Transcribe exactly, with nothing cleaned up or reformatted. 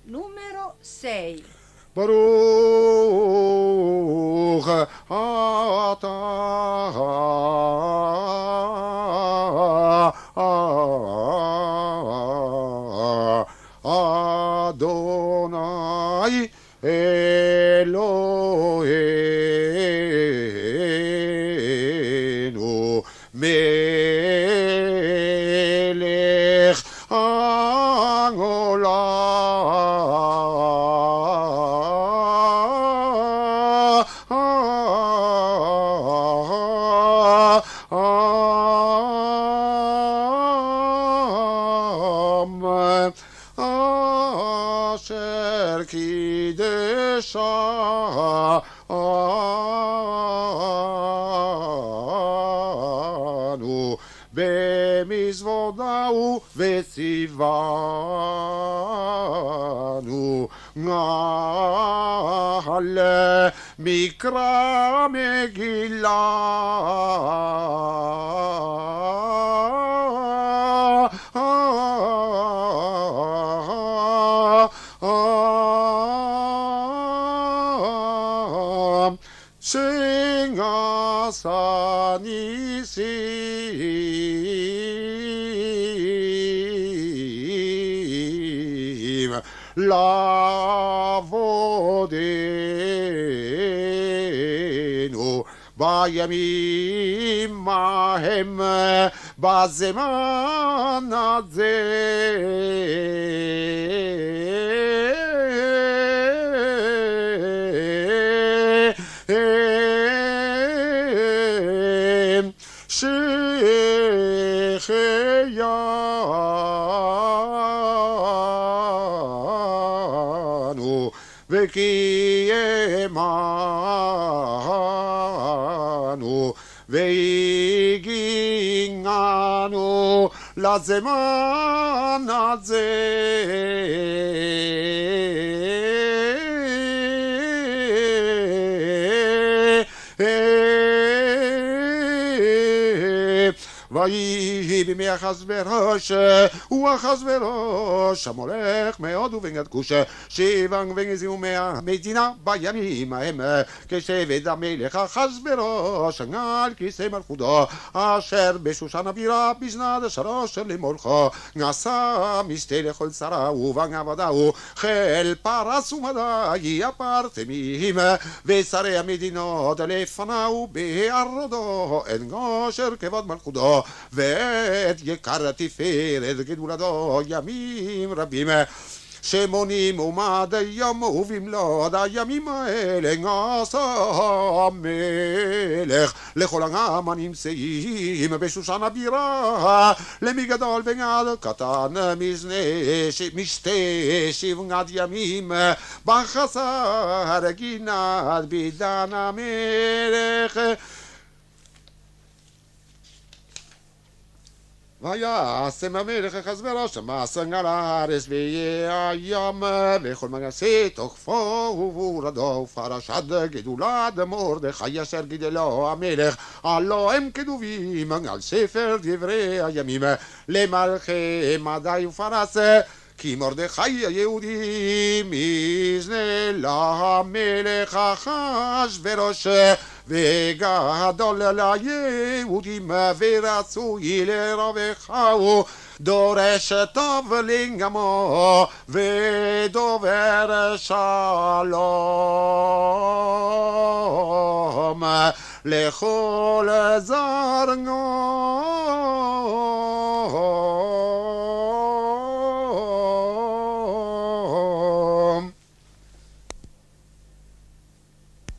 Numero sei. Baruch atah Adonai Eloheinu melech העולם אשר קידשנו במזוודהו וציוונו על מקרא מגילה שעשה ניסים לעבודנו בימים ההם בזמן הזה שהחיינו וקיימנו והגיענו לזמן הזה ויהי בימי אחשוורוש, ואחשוורוש המולך מהודו וגד כוש, שבע וגזעו מהמדינה בימים ההם, כשבט המלך אחשוורוש על כיסא מלכותו, אשר בשושן הבירה בשנת שלוש למולכו, נשא משתה לכל שרה ובן עבדהו, חיל פרס ומדי הפרטמים, ושרי המדינות לפניו בהרודו, אין גושר כבוד מלכותו, ואת יקר תפארת גדולתו ימים רבים, שמונים ומד יום ובמלאת הימים האלה עשה המלך לכל העם הנמצאים בשושן הבירה, למגדול וגד קטן משתה שבעת ימים בחצר גינת בידן המלך. וישם המלך אחשוורוש מעשה על הארץ ויהיה הים וכל מגסי תוקפו ובורדו ופרשת גדולת מרדכי אשר גידלו המלך, הלא הם כתובים על ספר דברי הימים למלכי מדי ופרס, כי מרדכי היהודי מזנה למלך אחשוורוש, וגדול ליהודים ורצוי לרווחהו, דורש טוב לגמו ודובר שלום לכל זרעו.